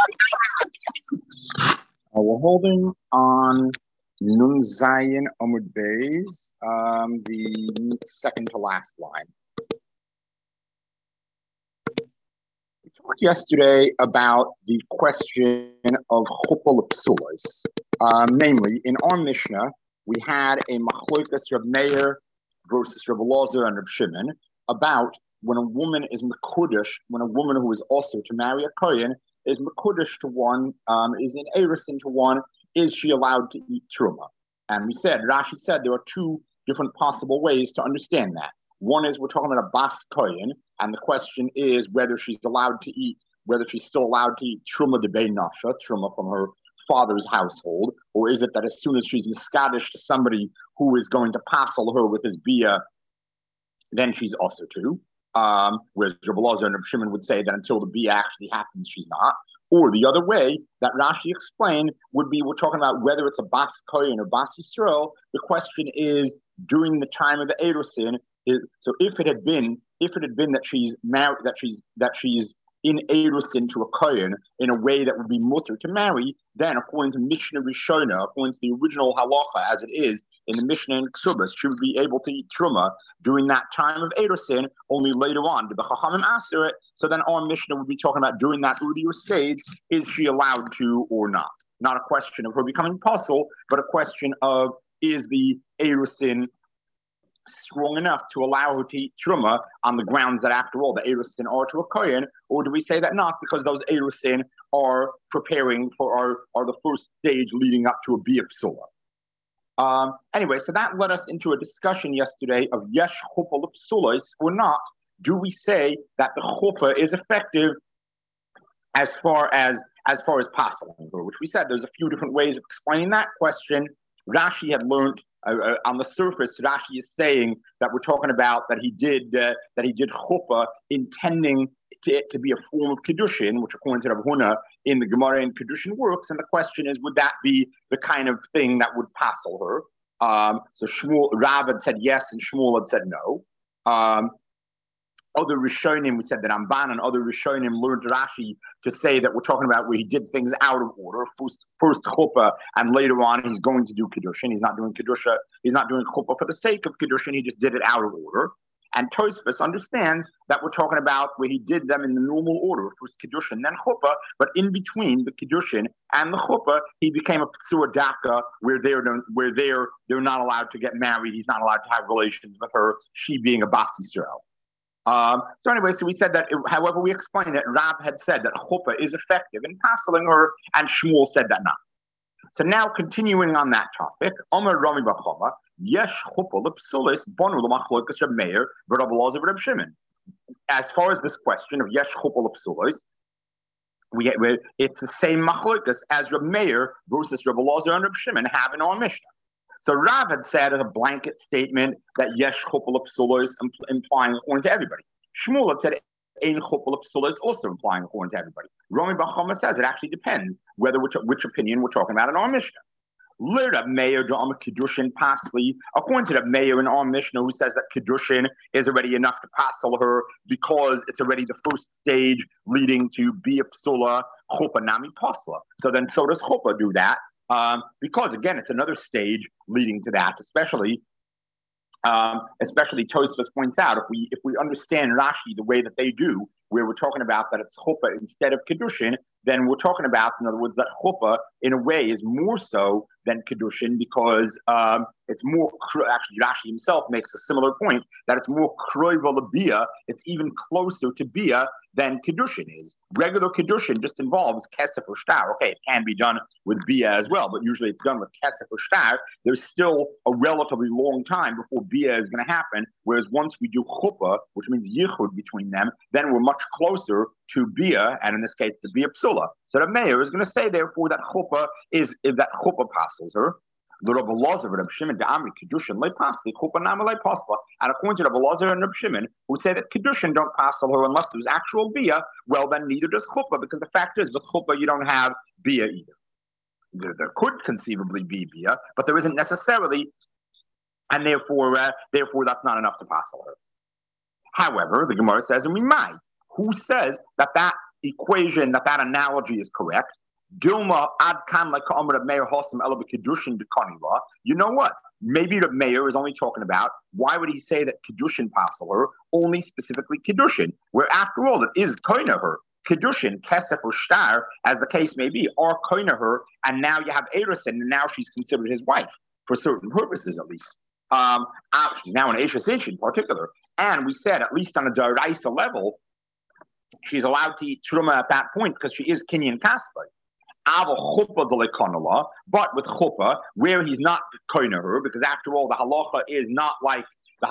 We're holding on Nun Zayin Amud Beis, the second to last line. We talked yesterday about the question of Chupal Psulos. Namely, in our Mishnah, we had a Machlokas Reb Meir versus Reb Elazar and Reb Shimon about when a woman is Mekudesh, when a woman who is also to marry a Kohen is Mekudesh to one, is in Erusin to one, is she allowed to eat Truma? And we said, Rashi said there are two different possible ways to understand that. One is we're talking about a Bas Kohen, and the question is whether she's allowed to eat, whether she's still allowed to eat Truma de Bein Nasha, Truma from her father's household, or is it that as soon as she's Miskadish to somebody who is going to passel her with his Bia, then she's also to? Whereas Reb Elazar and Reb Shimon would say that until the Bia actually happens, she's not. Or the other way that Rashi explained would be we're talking about whether it's a Bas Kohen or Bas Yisrael. The question is during the time of the Erusin. So if it had been that she's married, that she's in Erusin to a Kohen in a way that would be mutter to marry, then according to Mishnah Rishona, according to the original halacha as it is in the Mishnah and Ksubas, she would be able to eat Truma during that time of Erusin, only later on, the B'chachamim aser it. So then our Mishnah would be talking about during that earlier stage, is she allowed to or not? Not a question of her becoming apostle, but a question of is the Erusin strong enough to allow her to eat Truma on the grounds that after all the Erusin are to a Kohen, or do we say that not because those Erusin are preparing for are the first stage leading up to a Bia Psula? Anyway, so that led us into a discussion yesterday of Yesh Chuppah L'Psulos or not. Do we say that the Chuppah is effective as far as possible? Which we said there's a few different ways of explaining that question. Rashi had learned on the surface. Rashi is saying that we're talking about that he did chuppah intending it to be a form of kedushin, which according to Rav Huna in the Gemara and Kedushin works. And the question is, would that be the kind of thing that would passel her? So Rav had said yes, and Shmuel had said no. Other Rishonim, we said that Ramban and other Rishonim learned Rashi to say that we're talking about where he did things out of order. First chuppah, and later on he's going to do kedushin. He's not doing kedusha. He's not doing chuppah for the sake of kedushin. He just did it out of order. And Tosfos understands that we're talking about where he did them in the normal order, first kedushin, then chuppah. But in between the kedushin and the chuppah, he became a ptsur daka, where they're not allowed to get married. He's not allowed to have relations with her. She being a bas Yisrael. So anyway, so we said that, however we explained it, Rab had said that chuppah is effective in passeling her, and Shmuel said that not. So now continuing on that topic, Omer Rami Bachoma, Yesh chuppah l'psulis bonu l'machlokas Reb Meir v'Reb Elazar v'Reb Shimon. As far as this question of Yesh chuppah l'psulis, it's the same machlokas as Reb Meir versus Reb Elazar and Reb Shimon have in our Mishnah. So Rav had said as a blanket statement that Yesh Chuppah L'Psulos implying according to everybody. Shmuel had said Ein Chuppah L'Psulos also implying according to everybody. Rami Bachoma says it actually depends which opinion we're talking about in our Mishnah. Lira Meir Da'am Kedushin Pasli, according to the Meir in our Mishnah who says that Kedushin is already enough to passel her because it's already the first stage leading to Bia Psula Chuppah Nami Pasla. So does Chuppah do that? Because again, it's another stage leading to that. Especially Tosfos points out if we understand Rashi the way that they do, where we're talking about that it's chuppah instead of kedushin, then we're talking about, in other words, that chuppah in a way is more so than kedushin because it's more. Actually, Rashi himself makes a similar point that it's more kroiva lebia. It's even closer to bia than kedushin is. Regular kedushin just involves kesef or shtar. Okay, it can be done with bia as well, but usually it's done with kesef or shtar. There's still a relatively long time before bia is going to happen. Whereas once we do chuppah, which means yichud between them, then we're much closer to bia, and in this case, to bia psula. So the mayor is going to say, therefore, that chuppah is that chuppah passes her. The Reb Elazar and Reb Shimon the Amri kedushin le pasli chuppah nama le pasla. And according to Reb Elazar and Reb Shimon, who would say that kedushin don't passel her unless there's actual bia. Well, then neither does chuppah, because the fact is with chuppah you don't have bia either. There could conceivably be bia, but there isn't necessarily, and therefore that's not enough to passel her. However, the Gemara says, and we might. Who says that equation, that analogy is correct. Dilma ad kan like Reb Meir Hosam Ela b'Kiddushin dekanila. You know what? Maybe the mayor is only talking about, why would he say that Kiddushin passer only specifically Kiddushin, where after all it is koiner Kiddushin, Kesef or Shtar, as the case may be, are koiner, and now you have Erusin, and now she's considered his wife for certain purposes at least. She's now an Erusin in particular, and we said at least on a Daraisa level, she's allowed to eat truma at that point because she is Kinyan Kaspai. But with chuppah, where he's not koiner, because after all, the halacha is not like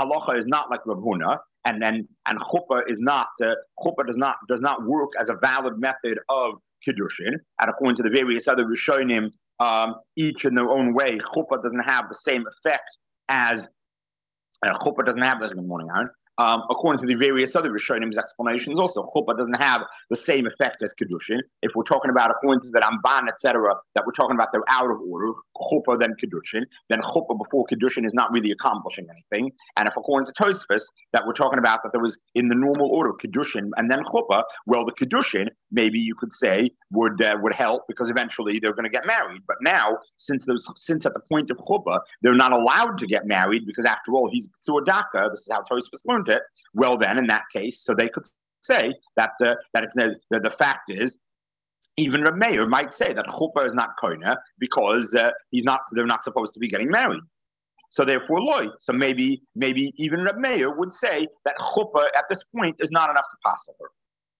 Rav Huna, and chuppah is not chuppah does not work as a valid method of kiddushin. And according to the various other rishonim, each in their own way, chuppah doesn't have the same effect as chuppah doesn't have this. Good morning, Aaron. According to the various other Rishonim's explanations, also chuppah doesn't have the same effect as Kiddushin. If we're talking about according to the Ramban, etc., that we're talking about they're out of order, chuppah then Kiddushin, then chuppah before Kiddushin is not really accomplishing anything. And if according to Tosfos that we're talking about that there was in the normal order Kiddushin and then chuppah, well, the Kiddushin maybe you could say would help because eventually they're going to get married. But now, since at the point of chuppah they're not allowed to get married because after all he's Tzuadaka, this is how Tosfos learned it. Well, then in that case, so they could say that the fact is, even Reb Meir might say that chuppah is not koina because they're not supposed to be getting married. So therefore, loy. So maybe even Reb Meir would say that chuppah at this point is not enough to pass over.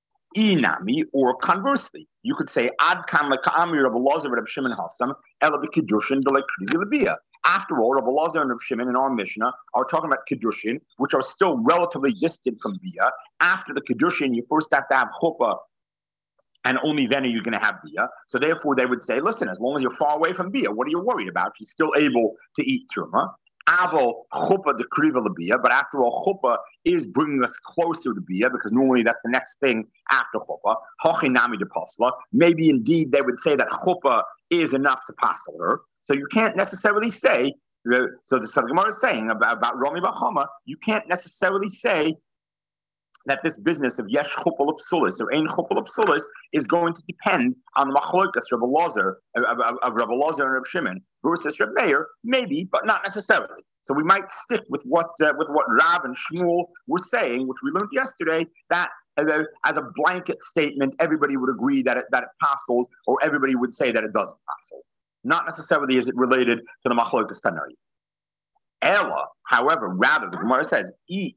Inami, or conversely, you could say ad kan leka'amir Rabbi Elazar Reb Shimon Hassam ela b'kiddushin d'lekridi l'bia. After all, Rabbi Elazar and Reb Shimon in our Mishnah are talking about kiddushin, which are still relatively distant from bia. After the kiddushin, you first have to have chuppah, and only then are you going to have bia. So therefore, they would say, listen, as long as you're far away from bia, what are you worried about? He's still able to eat truma. Avo chuppah dekriva lebia, but after all, chuppah is bringing us closer to bia because normally that's the next thing after chuppah. Hochinami de pasla. Maybe indeed they would say that chuppah is enough to passel her. So you can't necessarily say. So the Gemara is saying about Romi Bachama, you can't necessarily say that this business of yesh chuppah l'psulis or ein chuppah l'psulis is going to depend on the machlokas Rabbi Elazar of Rabbi Elazar and Reb Shimon versus Reb Meir, maybe, but not necessarily. So we might stick with what Rav and Shmuel were saying, which we learned yesterday, that as a blanket statement, everybody would agree that it passels, or everybody would say that it doesn't passel. Not necessarily is it related to the machlokas Tanai. Ella, however, rather, the Gemara says,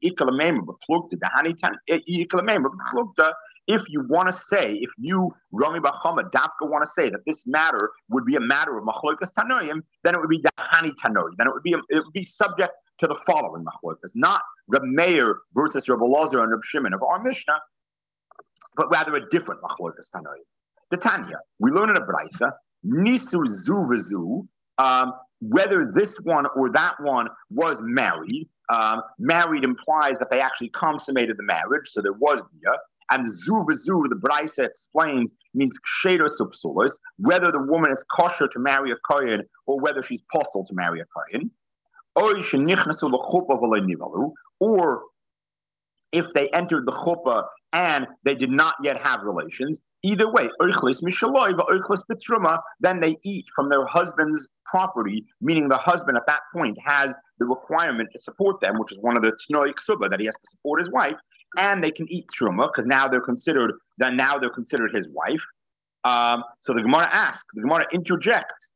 if you want to say, if you, Rami Bachama, Dafka, want to say that this matter would be a matter of machlokas Tanoim, then it would be Dahani Tanoi. Then it would be subject to the following machlokas, not Reb Meir versus Reb Elazar and Reb Shimon of our Mishnah, but rather a different machlokas Tanoim. The Tanya, we learn in a Braisa, Nisu Zu V'Zu, whether this one or that one was married. Married implies that they actually consummated the marriage, so there was bia. And zu v'zu, the Braisa explains, means ksheira subsulis, whether the woman is kosher to marry a kohen or whether she's possible to marry a kohen. Or if they entered the chuppah and they did not yet have relations, either way, then they eat from their husband's property, meaning the husband at that point has the requirement to support them, which is one of the tnoi ksuba, that he has to support his wife, and they can eat truma because now they're considered his wife. So the Gemara interjects.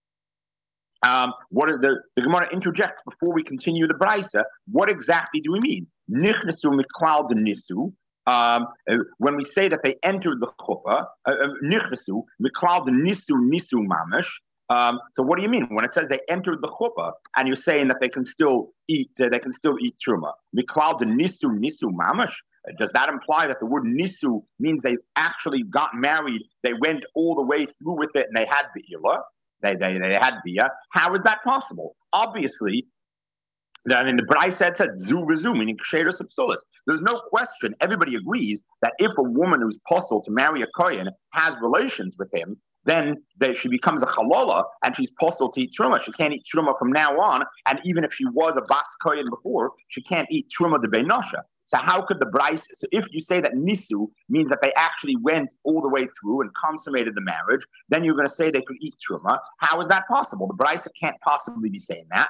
The Gemara interjects before we continue the Braisa. What exactly do we mean? Nichnesu miklal de nisu. When we say that they entered the chuppah, nichnesu miklal de nisu mamish. So what do you mean when it says they entered the chuppah and you're saying that they can still eat truma? Miklal de nisu mamish. Does that imply that the word nisu means they actually got married? They went all the way through with it and they had be'ila. They had bia. How is that possible? Obviously, then in the Braisa said zu v'zu, meaning ksheira subsulis. There's no question. Everybody agrees that if a woman who's possible to marry a kohen has relations with him, then she becomes a chalola and she's possible to eat truma. She can't eat truma from now on. And even if she was a bas kohen before, she can't eat truma de beinosha. So how could the Bryce? So if you say that nisu means that they actually went all the way through and consummated the marriage, then you're going to say they could eat truma. How is that possible? The Bryce can't possibly be saying that.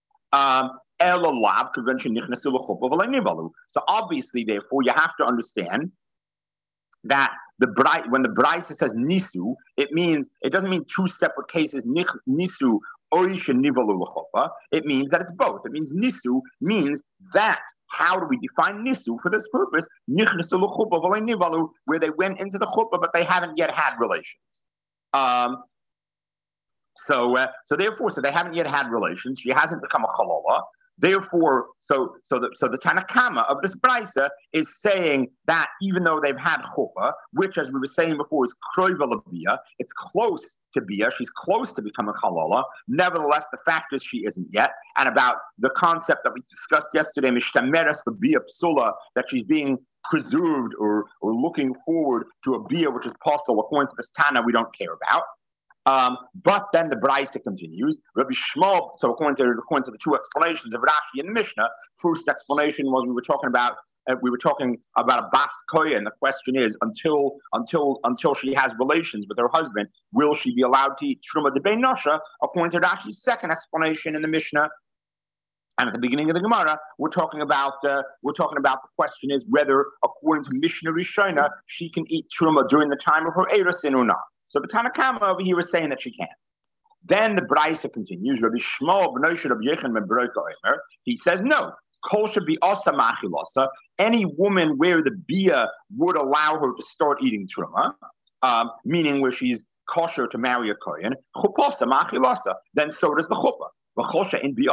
So obviously, therefore, you have to understand that when the Bryce says nisu, it doesn't mean two separate cases. Nisu it means that it's both. It means nisu means that. How do we define nisu for this purpose? Where they went into the chuppah, but they haven't yet had relations. So they haven't yet had relations. She hasn't become a chalala. Therefore, so the Tanakama of this brisa is saying that even though they've had chuppah, which, as we were saying before, is kroiva labia, it's close to bia, she's close to becoming chalala. Nevertheless, the fact is she isn't yet. And about the concept that we discussed yesterday, mishtameres the bia psula, that she's being preserved or looking forward to a bia which is possible according to this Tana, we don't care about. But then the Brisa continues. Rabbi Shmuel. So according to the two explanations of Rashi and the Mishnah, first explanation was we were talking about a bas kohen. The question is, until she has relations with her husband, will she be allowed to eat truma de bein nosha? According to Rashi's second explanation in the Mishnah. And at the beginning of the Gemara, we're talking about the question is whether, according to Mishnah Rishona, she can eat truma during the time of her erusin or not. So the Tanakama over here is saying that she can. Then the Brisa continues. Rabbi Shmuel b'noisha Rabbi Yechon ben Beroka Omer. He says no. Kol should be asa machilasa. Any woman where the bia would allow her to start eating truma, meaning where she's kosher to marry a kohen, chupasa machilasa. Then so does the chuppah. But if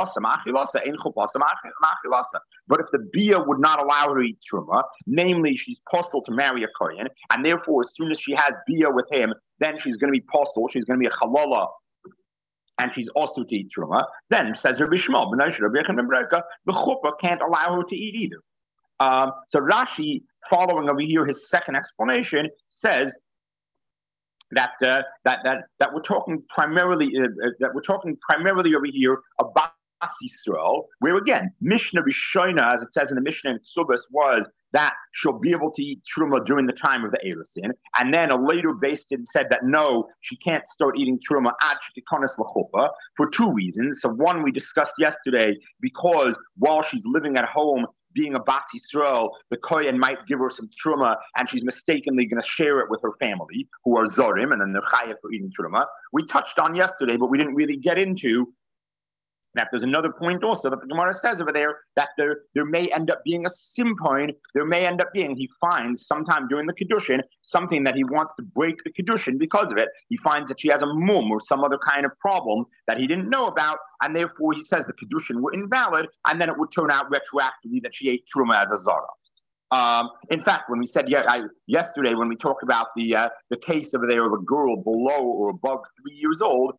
the bia would not allow her to eat truma, namely she's possible to marry a kohen, and therefore as soon as she has bia with him, then she's going to be possible, she's going to be a chalala, and she's also to eat truma. Then says Rabbi Shmuel, the chuppah can't allow her to eat either. So Rashi, following over here his second explanation, says that we're talking primarily over here about Yisrael, where again Mishnah Rishona, as it says in the Mishnah in Ksubas, was that she'll be able to eat truma during the time of the erusin, and then a later Beis Din said that no, she can't start eating truma ad shekikonas l'chuppah for two reasons. So one we discussed yesterday, because while she's living at home, being a Bas Yisrael, the Kohen might give her some truma, and she's mistakenly going to share it with her family, who are Zorim, and then they're chayav for eating truma. We touched on yesterday, but we didn't really get into that. There's another point also that the Gemara says over there, that there may end up being a simpoin, he finds sometime during the Kiddushin, something that he wants to break the Kiddushin because of it. He finds that she has a mum or some other kind of problem that he didn't know about, and therefore he says the Kiddushin were invalid, and then it would turn out retroactively that she ate truma as a zara. In fact, when we said yesterday, when we talked about the case over there of a girl below or above 3 years old,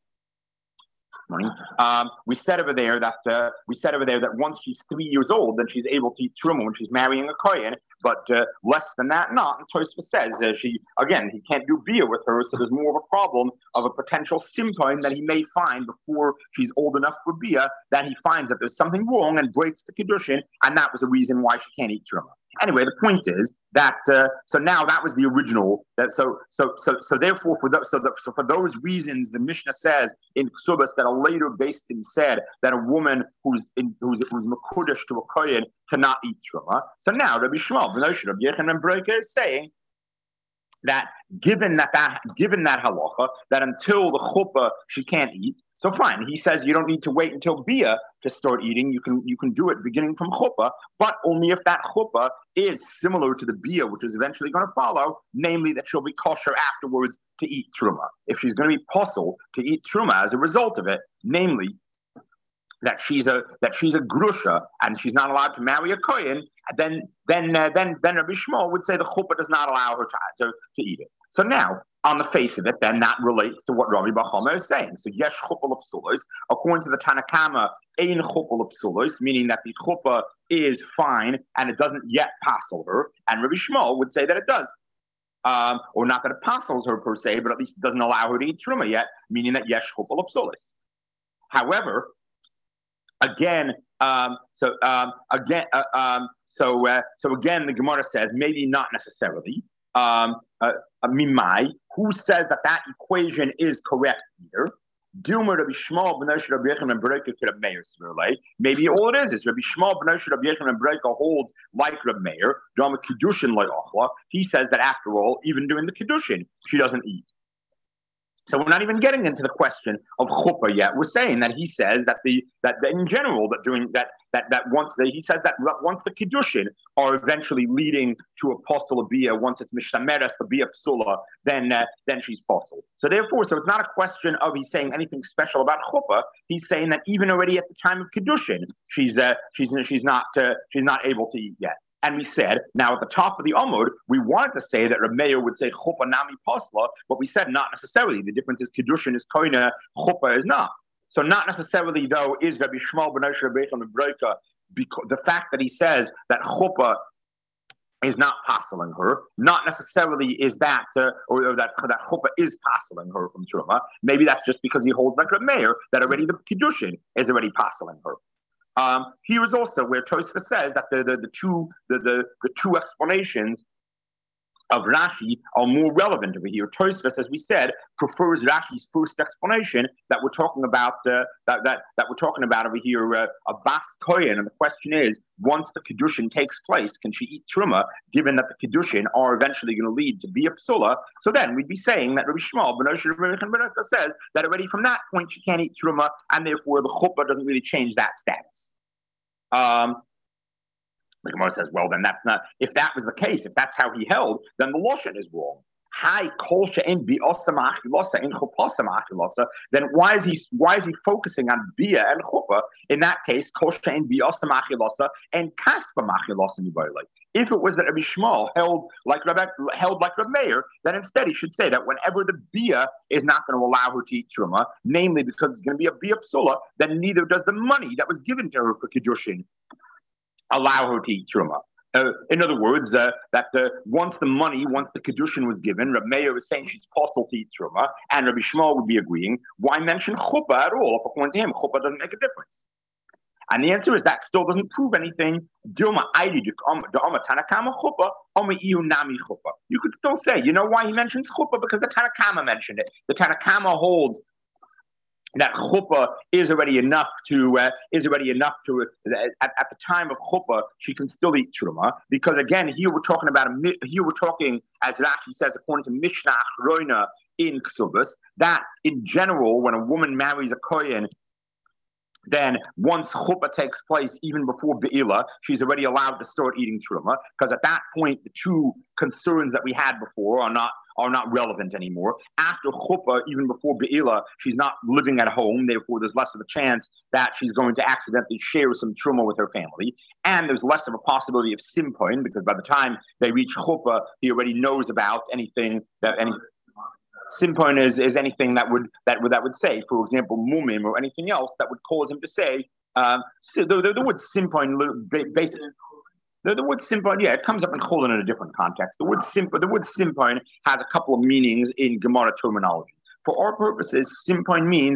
we said over there that once she's 3 years old, then she's able to eat truma when she's marrying a kohen. But less than that, not. And Tosfos says he can't do bia with her, so there's more of a problem of a potential simpoin that he may find before she's old enough for bia, that he finds that there's something wrong and breaks the kiddushin, and that was the reason why she can't eat truma. Anyway, the point is that so now that was the original. So therefore, for those reasons, the Mishnah says in Ksubas that a later Beis Din said that a woman who's mekudesh to a kohen cannot eat truma. So now Rabbi Shmuel, Rabbi Yechon ben Beroka is saying that given that halacha, that until the chuppah she can't eat. So fine, he says you don't need to wait until bia to start eating. You can do it beginning from chuppah, but only if that chuppah is similar to the bia, which is eventually going to follow, namely that she'll be kosher afterwards to eat truma. If she's going to be possible to eat truma as a result of it, namely that she's a grusha and she's not allowed to marry a kohen, then Rabbi Shmuel would say the chuppah does not allow her to eat it. So now, on the face of it, then that relates to what Rabbi Bachama is saying. So yesh chuppah l'psulos, according to the Tanakama, ein chuppah l'psulos, meaning that the chuppah is fine and it doesn't yet passel her. And Rabbi Shmuel would say that it does. Or not that it passels her per se, but at least it doesn't allow her to eat truma yet, meaning that yesh chuppah l'psulos. However, again, So again, the Gemara says maybe not necessarily. Mimai, who says that equation is correct here? Maybe all it is Rabbi Shmuel ben Rabbi Yechon ben Breka holds like Rabbi Meir. He says that after all, even during the Kiddushin, she doesn't eat. So we're not even getting into the question of chuppah yet. We're saying that he says that that in general once the kiddushin are eventually leading to a posel of bia, once it's mishtameres the bia psula, then she's posel. So therefore, it's not a question of he's saying anything special about chuppah. He's saying that even already at the time of kiddushin, she's not able to eat yet. And we said, now at the top of the Amud, we wanted to say that Reb Meir would say chuppah nami pasla, but we said not necessarily. The difference is kiddushin is koina, chuppah is not. So not necessarily, though, is Rabbi Shmuel ben Rabbi Yechon ben Breka, because the fact that he says that chuppah is not passeling her, not necessarily is that, or that chuppah is passeling her from truma. Maybe that's just because he holds like Reb Meir that already the kiddushin is already passeling her. Here is also where Tosfos says that the two explanations of Rashi are more relevant over here. Tosfos, as we said, prefers Rashi's first explanation that we're talking about that we're talking about over here, a bas kohen. And the question is, once the kiddushin takes place, can she eat truma? Given that the kiddushin are eventually going to lead to be a psula, so then we'd be saying that Rabbi Shmuel ben Breka says that already from that point she can't eat truma, and therefore the chuppah doesn't really change that status. The Gemara says, well, then that's not. If that was the case, if that's how he held, then the lashon is wrong. Then why is he focusing on bia and chuppah? In that case, and if it was that Rabbi Shmuel held like Rabbi Meir, then instead he should say that whenever the bia is not going to allow her to eat truma, namely because it's going to be a bia psula, then neither does the money that was given to her for kiddushin allow her to eat truma. In other words, once the kiddushin was given, Rabbi Meir was saying she's possible to eat truma, and Rabbi Shmuel would be agreeing. Why mention chuppah at all? If according to him, chuppah doesn't make a difference. And the answer is that still doesn't prove anything. You could still say, you know why he mentions chuppah? Because the Tanakama mentioned it. The Tanakama holds that chuppah is already enough to at the time of chuppah she can still eat truma, because again here we're talking as Rashi says according to Mishnah Achroina in Ksubas, that in general when a woman marries a kohen, then once chuppah takes place, even before be'ilah, she's already allowed to start eating truma, because at that point the two concerns that we had before are not relevant anymore. After chuppah, even before be'ilah, she's not living at home, therefore there's less of a chance that she's going to accidentally share some truma with her family, and there's less of a possibility of simpoin, because by the time they reach chuppah, he already knows about anything that any. Simpoin is anything that would say, for example, mumim or anything else that would cause him to say. So the word simpoin basically. The word simpoin, it comes up in Chulin in a different context. The word simpoin has a couple of meanings in Gemara terminology. For our purposes, simpoin means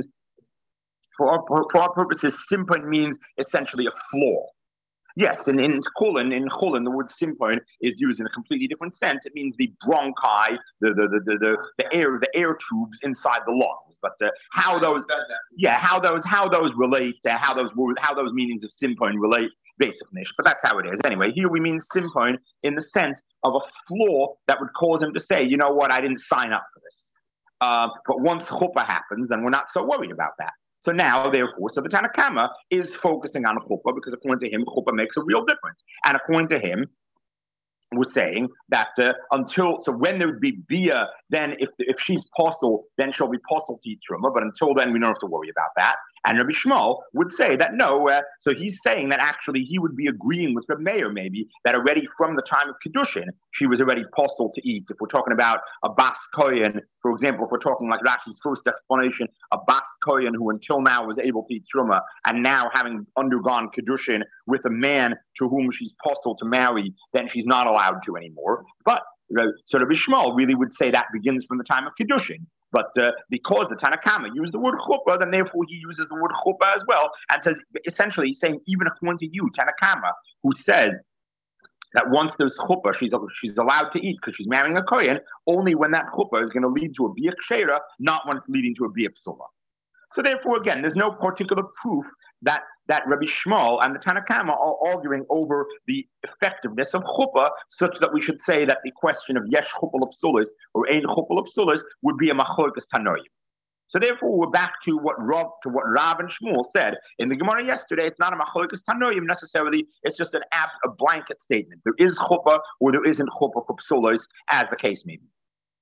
essentially a flaw. Yes, and in Chulin, the word simpoin is used in a completely different sense. It means the bronchi, the air tubes inside the lungs. But how those relate, how those meanings of simpoin relate, basically. But that's how it is. Anyway, here we mean simpoin in the sense of a flaw that would cause him to say, you know what, I didn't sign up for this. But once chuppah happens, then we're not so worried about that. So now, therefore, the Tanakama is focusing on chuppah because according to him, chuppah makes a real difference. And according to him, we're saying that when there would be bia, then if she's posel, then she'll be posel to eat truma. But until then, we don't have to worry about that. And Rabbi Shmuel would say that no. So he's saying that actually he would be agreeing with Rabbi Meir maybe that already from the time of kiddushin she was already posel to eat. If we're talking about a bas kohen, for example, if we're talking like Rashi's first explanation, a bas kohen who until now was able to eat truma and now having undergone kiddushin with a man to whom she's posel to marry, then she's not allowed to anymore. But so Rabbi Shmuel really would say that begins from the time of kiddushin. But because the Tanakama used the word chuppah, then therefore he uses the word chuppah as well, and says essentially he's saying even according to you, Tanakama, who says that once there's chuppah, she's allowed to eat because she's marrying a kohen, only when that chuppah is going to lead to a bia kshera, not when it's leading to a bia psula. So therefore, again, there's no particular proof that Rabbi Shmuel and the Tanakama are arguing over the effectiveness of chuppah, such that we should say that the question of yesh chuppah l'psulis or ein chuppah l'psulis would be a machlokas tanoim. So therefore, we're back to what Rav and Shmuel said in the Gemara yesterday. It's not a machlokas tanoim necessarily. It's just a blanket statement. There is chuppah or there isn't chuppah for psulis, as the case may be.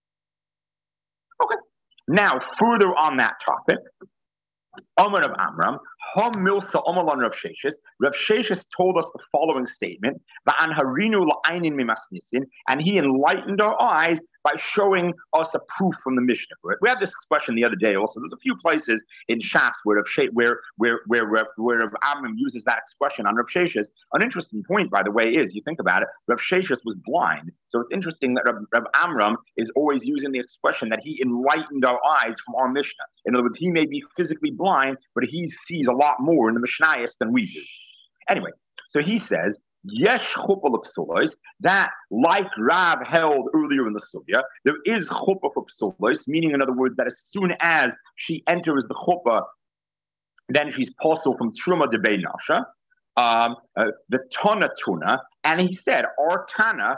Okay. Now, further on that topic, Amar of Amram, Hom Milsa Omalon Rav Sheshes. Rav Sheshes told us the following statement: Va'an harinu la'ainin mimasnisin, and he enlightened our eyes by showing us a proof from the Mishnah for it. We had this expression the other day. Also, there's a few places in Shas where Rav Amram uses that expression on Rav Sheshes. An interesting point, by the way, is you think about it. Rav Sheshes was blind, so it's interesting that Rav Amram is always using the expression that he enlightened our eyes from our Mishnah. In other words, he may be physically blind, but he sees a lot more in the Mishnayos than we do. Anyway, so he says, Yesh chuppah l'psulos, that like Rav held earlier in the sugya, there is chuppah for psulos, meaning in other words that as soon as she enters the chuppah, then she's possible from truma de beinasha, the tana tuna, and he said our Tana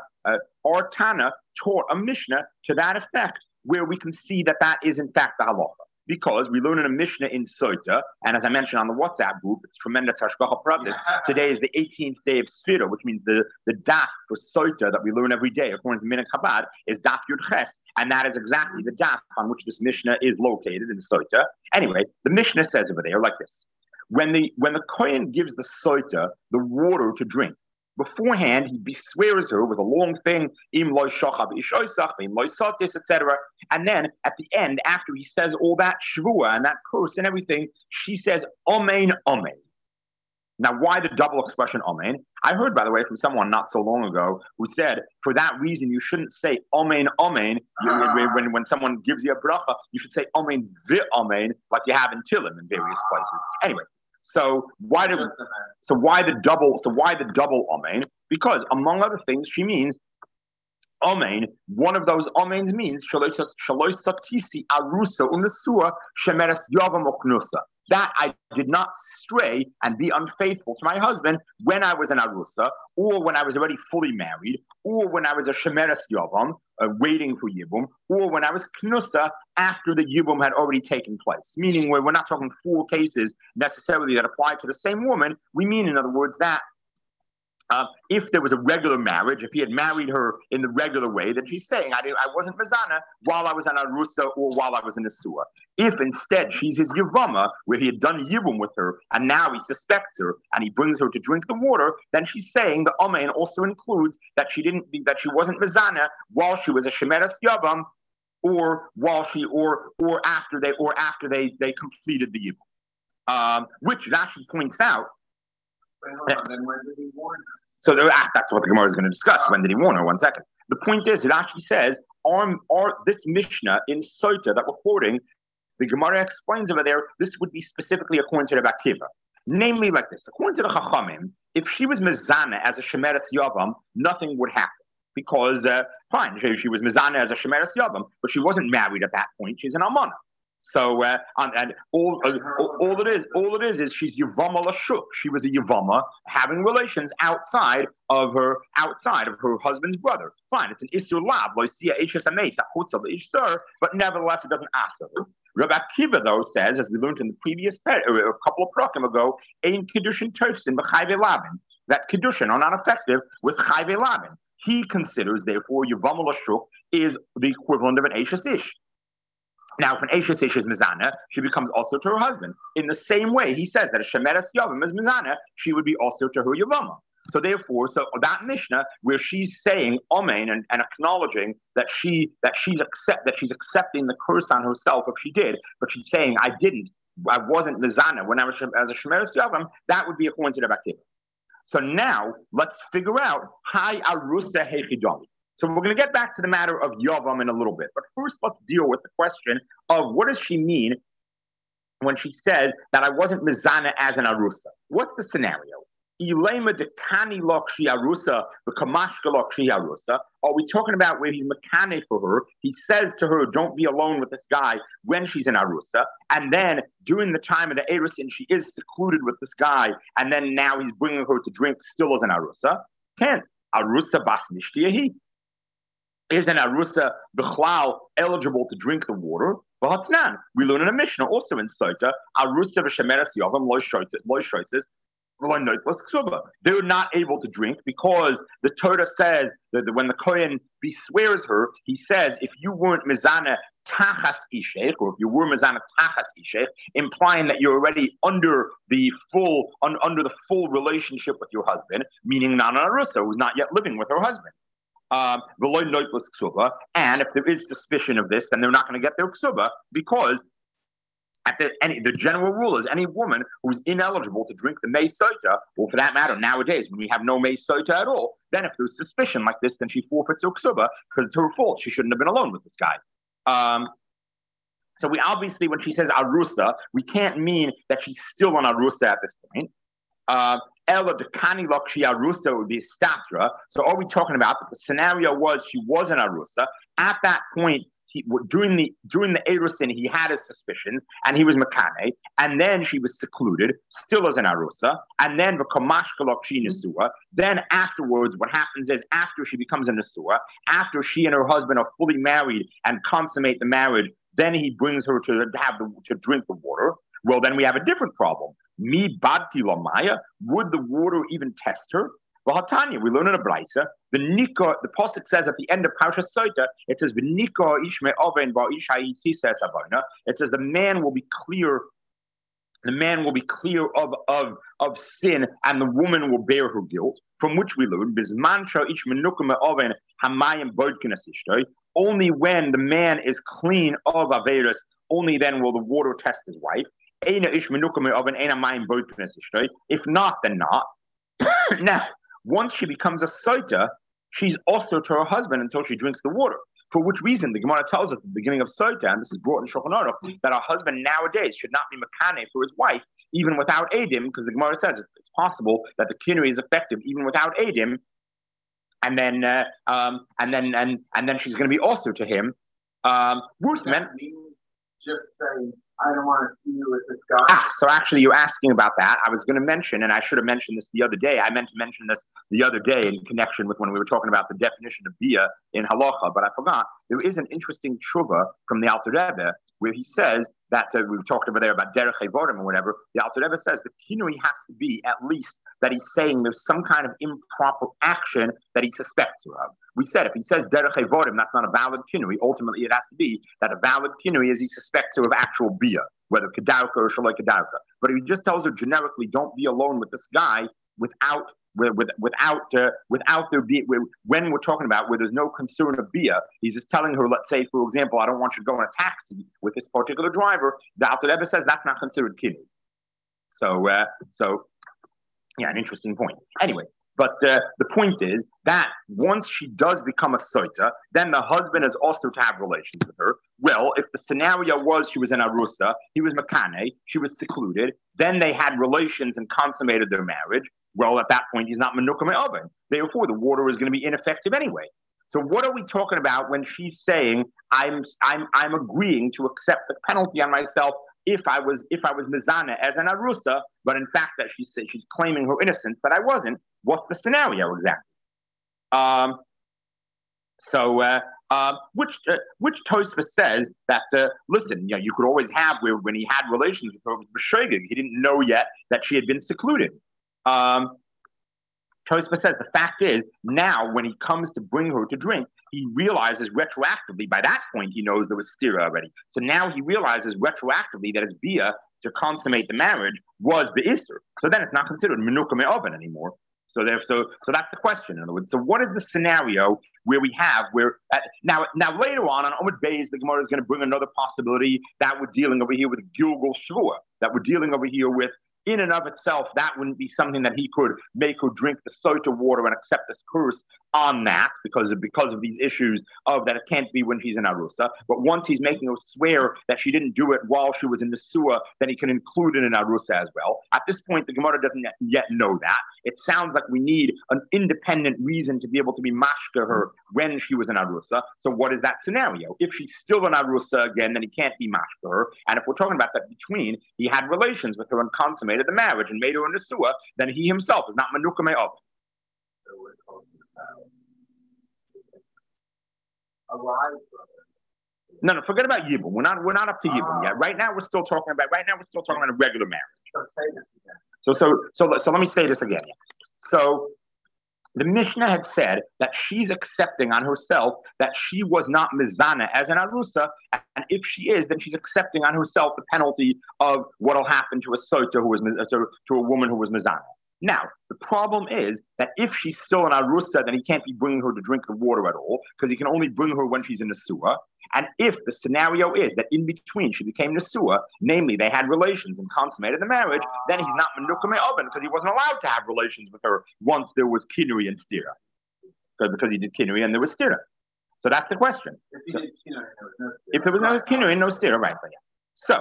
taught a Mishnah to that effect, where we can see that is in fact the halacha. Because we learn in a Mishnah in Sota, and as I mentioned on the WhatsApp group, it's tremendous hashgacha pratis. Today is the 18th day of Sfira, which means the daf for Sota that we learn every day, according to Minhag Chabad, is daf Yud Ches, and that is exactly the daf on which this Mishnah is located in Sota. Anyway, the Mishnah says over there like this: when the Kohen gives the Sota the water to drink, beforehand, he beswears her with a long thing, im loy shachab ishoisach, im loy sotis, etc. And then at the end, after he says all that shvua and that curse and everything, she says, Amen, Amen. Now, why the double expression Amen? I heard, by the way, from someone not so long ago who said, for that reason, you shouldn't say Amen, Amen. When someone gives you a bracha, you should say Amen, vi Amen, like you have in Tillim in various places. Anyway. So why the double amen? Because among other things, she means amen. One of those amens means shalosh satisi arusa unasua shemeres yavam oknusa. That I did not stray and be unfaithful to my husband when I was an arusa, or when I was already fully married, or when I was a shemeres yavam, waiting for yibum, or when I was knusa after the yibum had already taken place. Meaning, we're not talking 4 cases necessarily that apply to the same woman. We mean, in other words, that if there was a regular marriage, if he had married her in the regular way, then she's saying, I wasn't mezana while I was an arusa or while I was in a suah. If instead she's his yivama, where he had done yibum with her, and now he suspects her, and he brings her to drink the water, then she's saying the amen also includes that she wasn't mezana while she was a shemeres yavam, or after they completed the yibum. Which Rashi points out. Then when did he warn her? So that's what the Gemara is going to discuss. When did he warn her? 1 second. The point is, Rashi says, this Mishnah in Sota that we're quoting, the Gemara explains over there, this would be specifically according to Rebbe Akiva. Namely like this: according to the Chachamim, if she was mezana as a shemeres yavam, nothing would happen. Because, fine, she was mezana as a shemeres yavam, but she wasn't married at that point. She's an almana. So and all it is she's Yavama Lashuk. She was a Yavama having relations outside of her husband's brother. Fine, it's an Isur Lab, but nevertheless it doesn't ask her. Rabbi Akiva, though, says, as we learned in the previous a couple of prakim ago, Ein Kiddushin Tofsin b'Chayve Labin, that Kiddushin are not effective with Chayve Labin. He considers, therefore, Yavama Lashuk is the equivalent of an Eishes Ish. Now, if an Eishes Ish is mezana, she becomes also to her husband. In the same way, he says that a shemeres yavam is mezana, she would be also to her yavama. So therefore, that Mishnah where she's saying amen and acknowledging that she's accepting the curse on herself if she did, but she's saying I wasn't mezana when I was as a shemeres yavam, that would be according to the Akiva. So now let's figure out Hai Arusa Hechidami. So we're going to get back to the matter of Yavam in a little bit. But first, let's deal with the question of what does she mean when she says that I wasn't mizana as an arusa. What's the scenario? Are we talking about where he's makane for her? He says to her, don't be alone with this guy when she's in arusa. And then during the time of the erusin, she is secluded with this guy. And then now he's bringing her to drink still as an arusa. Can arusa bas mishtiyahi? Is an arusa b'chlal eligible to drink the water? We learn in a Mishnah also in Sota, arusa v'shemeres yavam lo shoytzes. They're not able to drink because the Torah says that when the Kohen beswears her, he says, if you weren't mizana tachas ishech, or if you were mizana tachas ishech, implying that you're already under the full relationship with your husband, meaning not an arusa who's not yet living with her husband. And if there is suspicion of this, then they're not going to get their ksuba because the general rule is any woman who's ineligible to drink the mei sota, or for that matter, nowadays when we have no mei sota at all, then if there's suspicion like this, then she forfeits her ksuba because it's her fault. She shouldn't have been alone with this guy. So we obviously, when she says arusa, we can't mean that she's still on arusa at this point. Ella dekani lokshi arusa would be statra. So are we talking about that the scenario was she was an arusa at that point? During the erusin, he had his suspicions, and he was makane, and then she was secluded, still as an arusa, and then the kamashkalokshi nesua. Then afterwards, what happens is after she becomes a nesua, after she and her husband are fully married and consummate the marriage, then he brings her to drink the water. Well, then we have a different problem. Mi badti lamaya, would the water even test her? V'hatanya, we learn in a brisa. The pasuk says at the end of Parshas Sota, it says v'nika ishme oven va'isha tisa savona. It says the man will be clear. The man will be clear of sin, and the woman will bear her guilt. From which we learn bismancha ishmenukame oven hamayim bodkinasishtoi. Only when the man is clean of averis, only then will the water test his wife. If not, then not. Now, once she becomes a sota, she's also to her husband until she drinks the water. For which reason, the Gemara tells us at the beginning of sota, and this is brought in Shulchan Aruch, that a husband nowadays should not be makane for his wife, even without edim, because the Gemara says it's possible that the kinui is effective even without edim, and then she's going to be also to him. Ruth meant just saying, I don't want to see you with this guy. So actually you're asking about that. I was going to mention, and I should have mentioned this the other day. I meant to mention this the other day in connection with when we were talking about the definition of bia in halacha, but I forgot. There is an interesting tshuva from the Alter Rebbe where he says that we talked over there about derech evorim or whatever. The Alter Rebbe says the kinui has to be at least that he's saying there's some kind of improper action that he suspects her of. We said if he says derech evorim, that's not a valid kinui. Ultimately, it has to be that a valid kinui is he suspects her of actual bia, whether kedauka or shaloi kedauka. But if he just tells her generically, don't be alone with this guy without there being, when we're talking about where there's no concern of bia, he's just telling her, let's say, for example, I don't want you to go in a taxi with this particular driver. The Alter Rebbe says that's not considered kinui. So yeah, an interesting point. Anyway, but the point is that once she does become a sota, then the husband is also to have relations with her. Well, if the scenario was she was in arusa, he was makane, she was secluded, then they had relations and consummated their marriage. Well, at that point, he's not menukah me'oven. Therefore, the water is going to be ineffective anyway. So what are we talking about when she's saying, I'm agreeing to accept the penalty on myself if I was mizana as an arusa, but in fact that she's claiming her innocence, but I wasn't. What's the scenario exactly? Which Tosfos says that listen, you could always have where when he had relations with her, he didn't know yet that she had been secluded. Tosfos says the fact is now when he comes to bring her to drink, he realizes retroactively. By that point, he knows there was stira already. So now he realizes retroactively that his bia to consummate the marriage was be'isr. So then it's not considered menukah me'oven anymore. So that's the question. In other words, so what is the scenario where we have now later on Omid Beis, the Gemara is going to bring another possibility that we're dealing over here with Gilgal Shvua, that we're dealing over here with. In and of itself, that wouldn't be something that he could make her drink the sota water and accept this curse on that because of these issues of that it can't be when she's in Arusa. But once he's making her swear that she didn't do it while she was in the Sua, then he can include it in Arusa as well. At this point, the Gemara doesn't yet know that. It sounds like we need an independent reason to be able to be mashka her when she was in Arusa. So what is that scenario? If she's still in Arusa again, then he can't be mashka her. And if we're talking about that between, he had relations with her and consummated the marriage and made her in the Sua, then he himself is not manukame of. No, forget about Yibum. We're not up to Yibum yet. Right now we're still talking about a regular marriage. So let me say this again. So the Mishnah had said that she's accepting on herself that she was not mizana as an arusa, and if she is, then she's accepting on herself the penalty of what will happen to a sota who was to a woman who was mizana. Now, the problem is that if she's still an arusa, then he can't be bringing her to drink the water at all, because he can only bring her when she's in the sewer. And if the scenario is that in between she became the sewer, namely they had relations and consummated the marriage, then he's not menukame oven because he wasn't allowed to have relations with her once there was kinui and stira. Because he did kinui and there was stira. So that's the question. If there was no kinui and no stira, right? But yeah. So.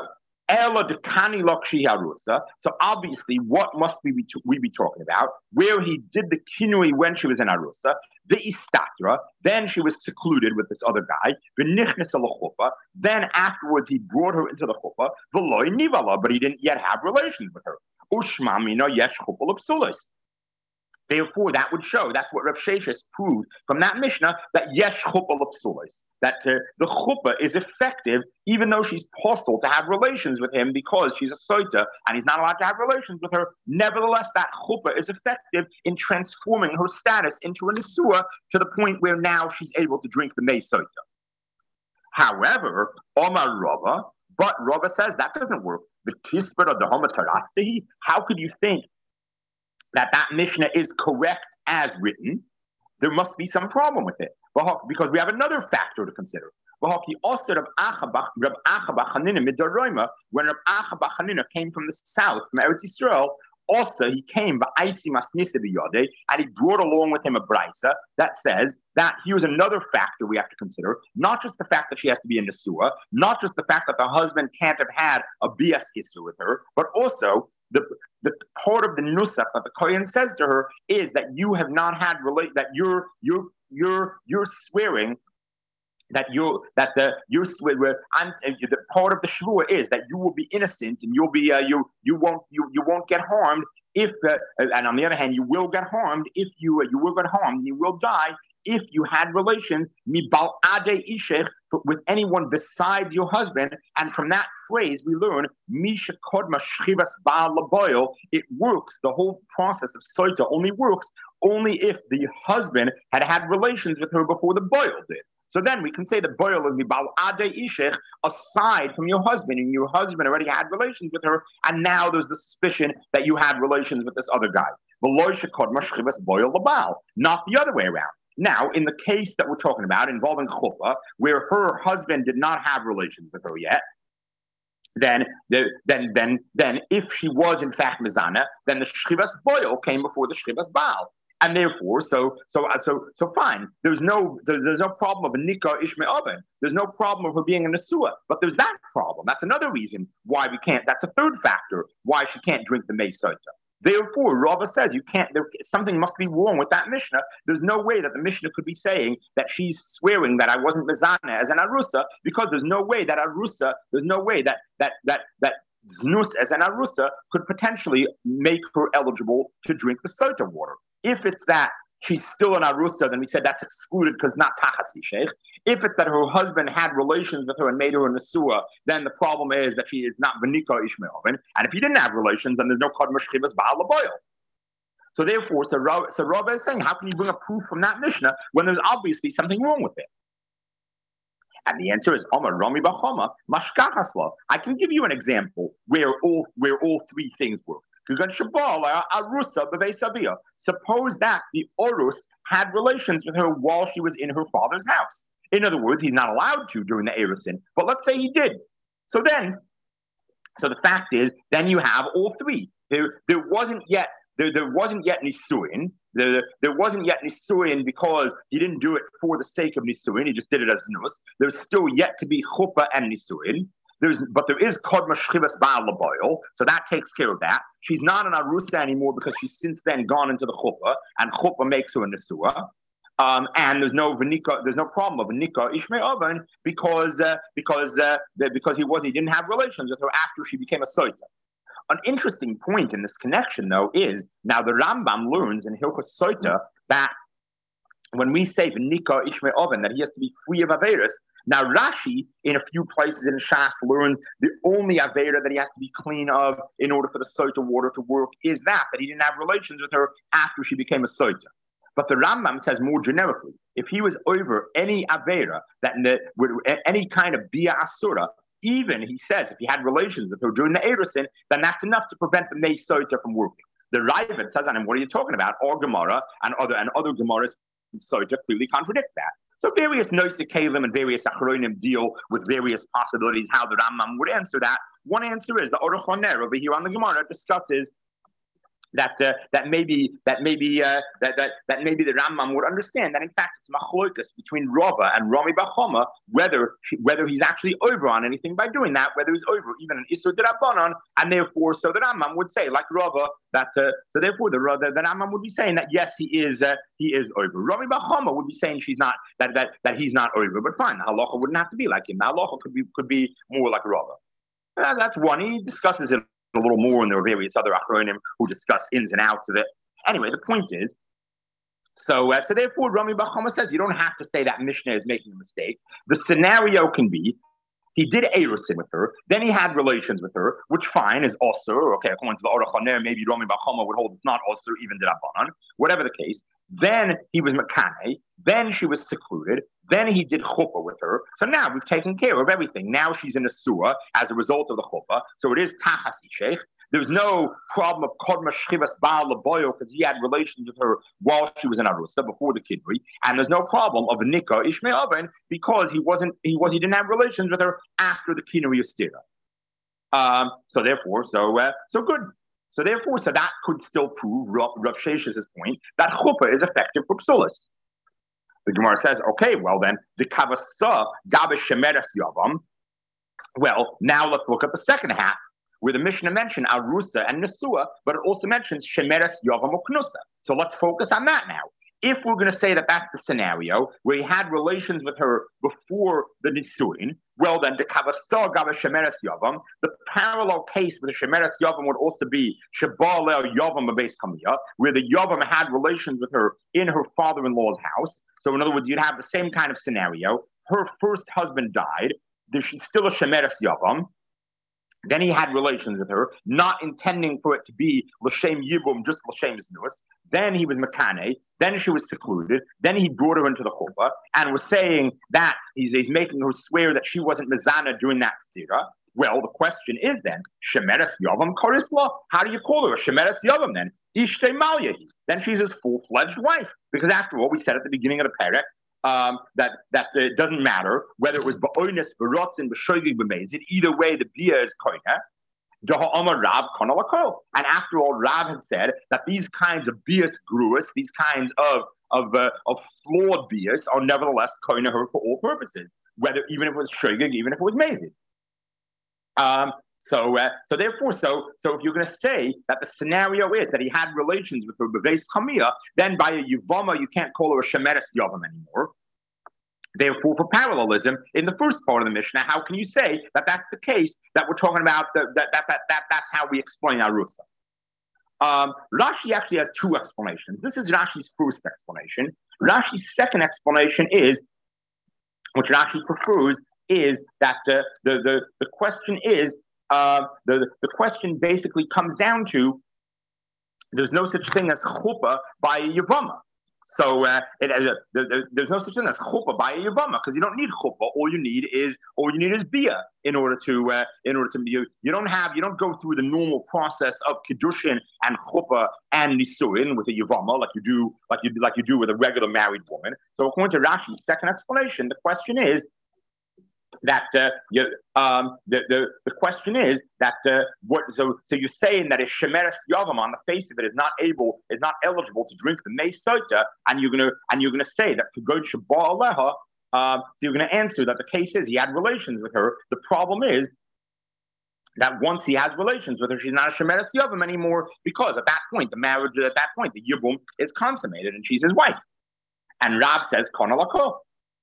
So obviously, what must we be talking about? Where he did the kinui when she was in Arusa, the istatra, then she was secluded with this other guy, then afterwards he brought her into the chuppah, but he didn't yet have relations with her. Therefore, that would show, that's what Rav Sheshes proved from that Mishnah, that yesh chuppah l'psulos, that the chuppah is effective even though she's possible to have relations with him because she's a soita and he's not allowed to have relations with her. Nevertheless, that chuppah is effective in transforming her status into a nesua to the point where now she's able to drink the mei soita. However, Omar Rava, but Rava says that doesn't work. The tisper of the homataraftehi, how could you think that Mishnah is correct as written? There must be some problem with it because we have another factor to consider. When Rab Acha bar Chanina came from the south, from Eretz Yisrael, also he came and he brought along with him a brisa that says that here's another factor we have to consider, not just the fact that she has to be in the sewer, not just the fact that the husband can't have had a bias issue with her, but also the part of the nusach that the Kohen says to her is that you have not had that you're swearing that the part of the shvua is that you will be innocent and you'll be you won't get harmed if and on the other hand you will get harmed if you will get harmed, you will die if you had relations with anyone besides your husband. And from that phrase we learn it works. The whole process of soita only works if the husband had relations with her before the boil did. So then we can say the boil is mibal ade ishech aside from your husband, and your husband already had relations with her, and now there's the suspicion that you had relations with this other guy. Not the other way around. Now, in the case that we're talking about involving chuppah, where her husband did not have relations with her yet, then if she was in fact mizana, then the shchivas boil came before the shchivas baal. And therefore, so fine. There's no problem of a nikah ishme oven. There's no problem of her being in the nesua. But there's that problem. That's another reason why we can't. That's a third factor why she can't drink the mei sota. Therefore, Rava says you can't. Something must be wrong with that Mishnah. There's no way that the Mishnah could be saying that she's swearing that I wasn't mizana as an arusa, because there's no way that arusa. There's no way that znus as an arusa could potentially make her eligible to drink the sota water. If it's that she's still an arusa, then we said that's excluded because not tachasi sheikh. If it's that her husband had relations with her and made her a nesua, then the problem is that she is not v'nika ishmeoven. And if he didn't have relations, then there's no kadma shchivas ba'al laboil. So therefore, so Rava is saying, how can you bring a proof from that Mishnah when there's obviously something wrong with it? And the answer is Omar Rami Bachoma Mashkachasla. I can give you an example where all three things work. Suppose that the Orus had relations with her while she was in her father's house. In other words, he's not allowed to during the Erusin, but let's say he did. So the fact is, then you have all three. There wasn't yet there wasn't yet nisuin. There wasn't yet nisuin because he didn't do it for the sake of nisuin. He just did it as nus. There's still yet to be chuppah and nisuin. But there is kodma shchivas ba'al laboil, so that takes care of that. She's not an arusa anymore because she's since then gone into the chuppah, and chuppah makes her a nesua. And there's no problem of Nika Ishmei Oven because he didn't have relations with her after she became a soita. An interesting point in this connection, though, is now the Rambam learns in Hilchos Soita that when we say Nika Ishmei Oven that he has to be free of Averis. Now Rashi, in a few places in Shas, learns the only Avera that he has to be clean of in order for the Soita water to work is that he didn't have relations with her after she became a Soita. But the Rambam says more generically, if he was over any Avera, any kind of Bia Asura, even, he says, if he had relations with her during the Erusin, then that's enough to prevent the Mei Soita from working. The Raavad says on him, what are you talking about? Or Gemara and other Gemaras in Soita clearly contradict that. So various Noisei Kalim and various Achronim deal with various possibilities how the Rambam would answer that. One answer is the Aruch LaNer over here on the Gemara discusses that maybe the Rambam would understand that in fact it's machlokas between Rava and Rami bar Chama whether he's actually over on anything by doing that, whether he's over even an Isur D'Rabbanan, and therefore so the Rambam would say like Rava that so therefore the Rambam would be saying that yes he is over. Rami bar Chama would be saying she's not that he's not over, but fine, the halacha wouldn't have to be like him. The halacha could be more like Rava. That's one. He discusses it a little more, and there are various other achronim who discuss ins and outs of it. Anyway, the point is, so therefore, Rami bar Chama says you don't have to say that Mishnah is making a mistake. The scenario can be he did erusin with her, then he had relations with her, which fine is osur. Okay, according to the Aruch LaNer, maybe Rami bar Chama would hold it's not osur, even d'Rabbanan. Whatever the case, then he was mekane, then she was secluded, then he did chuppah with her. So now we've taken care of everything. Now she's in a surah as a result of the chuppah. So it is tachas sheikh. There's no problem of kodma shchivas ba'al laboyo because he had relations with her while she was in arusa before the kidri, and there's no problem of nika ishmei oven because he didn't have relations with her after the kinui yastira. So good. So that could still prove Rav Shesh's point that chuppah is effective for psulas. The Gemara says, okay, well then, the kavasa gabe shemeres yavam. Well, now let's look at the second half, where the Mishnah mentioned arusa and nesua, but it also mentions shemeres yavam uknusa. So let's focus on that now. If we're going to say that that's the scenario where he had relations with her before the nisuin, well then, the kavasa gabe shemeres yavam, the parallel case with the shemeres yavam would also be sheba leo yavam beis chamia, where the yavam had relations with her in her father-in-law's house. So in other words, you'd have the same kind of scenario. Her first husband died. She's still a shemeres yavam. Then he had relations with her, not intending for it to be l'shem yibum, just l'shem znus. Then he was mekane. Then she was secluded. Then he brought her into the chuppah and was saying that he's making her swear that she wasn't mezana during that stira. Well, the question is then, shemeres yavam korisla. How do you call her a shemeres yavam then? Ishtei malyahi. Then she's his full-fledged wife. Because after all, we said at the beginning of the perek that it doesn't matter whether it was ba'onis, b'rotzin, b'shoigig, b'mezid. Either way, the bia is koineh. And after all, Rav had said that these kinds of bias gruas, these kinds of flawed bias, are nevertheless koineh her for all purposes, even if it was shoigig, even if it was mezid. So therefore, if you're going to say that the scenario is that he had relations with her beveis chamia, then by a yuvama you can't call her a shemeres yavam anymore. Therefore, for parallelism, in the first part of the Mishnah, how can you say that that's the case that we're talking about? That's how we explain arusa. Rashi actually has two explanations. This is Rashi's first explanation. Rashi's second explanation is, which Rashi prefers, is that the question is. The question basically comes down to there's no such thing as chuppah by a yavama. So there's no such thing as chuppah by a yavama because you don't need chuppah. All you need is bia in order to you don't go through the normal process of kiddushin and chuppah and nisuin with a yavama like you do with a regular married woman. So according to Rashi's second explanation, the question is that the question is that what so you're saying that a shemeres yavam on the face of it is not eligible to drink the mei sota, and you're gonna say that to go to aleha. So you're going to answer that the case is he had relations with her. The problem is that once he has relations with her, she's not a shemeres yavam anymore, because at that point the yibum is consummated and she's his wife. And Rav says kona lako.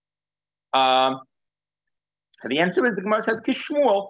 So the answer is the Gemara says Kishmuel,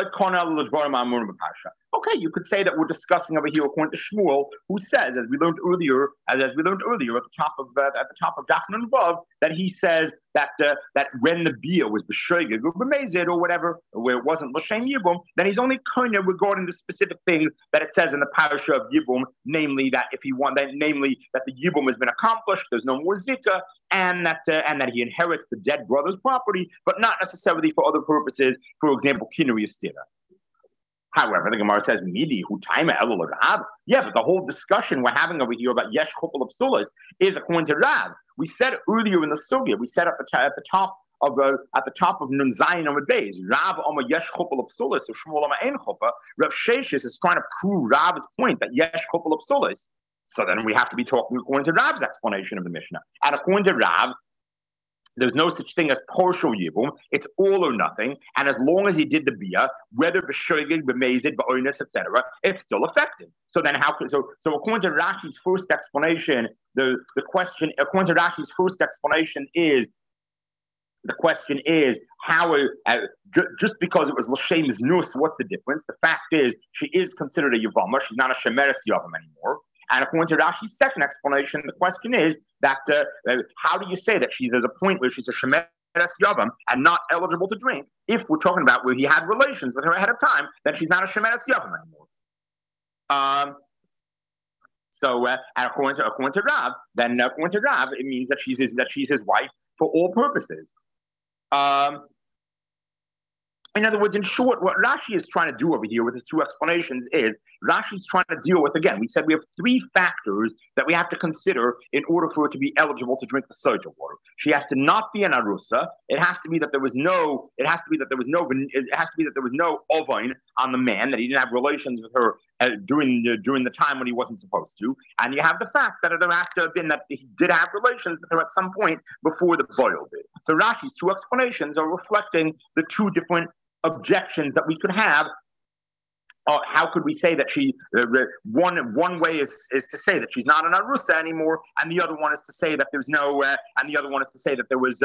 okay, you could say that we're discussing over here according to Shmuel, who says, as we learned earlier at the top of Daf Nun Vav, that he says that when the bia was b'shoigeg or b'mezid or whatever, where it wasn't l'shem yibum, then he's only koine regarding the specific thing that it says in the parasha of yibum, namely that the yibum has been accomplished, there's no more zika, and that he inherits the dead brother's property, but not necessarily for other purposes, for example, kinui yistira. However, the Gemara says, "Midi hu taima elul Rav." Yeah, but the whole discussion we're having over here about yesh chupel of psulas is according to Rav. We said earlier in the sugya, we said at the top of Nun Zayin Amud Beis, Rav Omer yesh chupel of psulas, or Shmuel Omer ein chuppah. Rav Sheshes is trying to prove Rav's point that yesh chupel of psulas. So then we have to be talking according to Rav's explanation of the Mishnah, and according to Rav, there's no such thing as partial yibum. It's all or nothing. And as long as he did the bia, whether b'shoigeg, b'mezid, b'oinus, etc., it's still effective. So then so according to Rashi's first explanation, the question, according to Rashi's first explanation is, the question is how just because it was l'shem znus, what's the difference? The fact is she is considered a yavama. She's not a shemeres yavam anymore. And according to Rashi's second explanation, the question is that how do you say that there's a point where she's a shemeres yavam and not eligible to drink if we're talking about where he had relations with her ahead of time, then she's not a shemeres yavam anymore. And according to Rav, it means that she's his wife for all purposes. In other words, in short, what Rashi is trying to do over here with his two explanations is Rashi's trying to deal with, again, we said we have three factors that we have to consider in order for her to be eligible to drink the soda water. She has to not be an arusa. It has to be that there was no ovain on the man, that he didn't have relations with her during the time when he wasn't supposed to. And you have the fact that there has to have been that he did have relations with her at some point before the boil did. So Rashi's two explanations are reflecting the two different objections that we could have. How could we say that she? One way is to say that she's not an arusa anymore, and the other one is to say that there's no. And the other one is to say that there's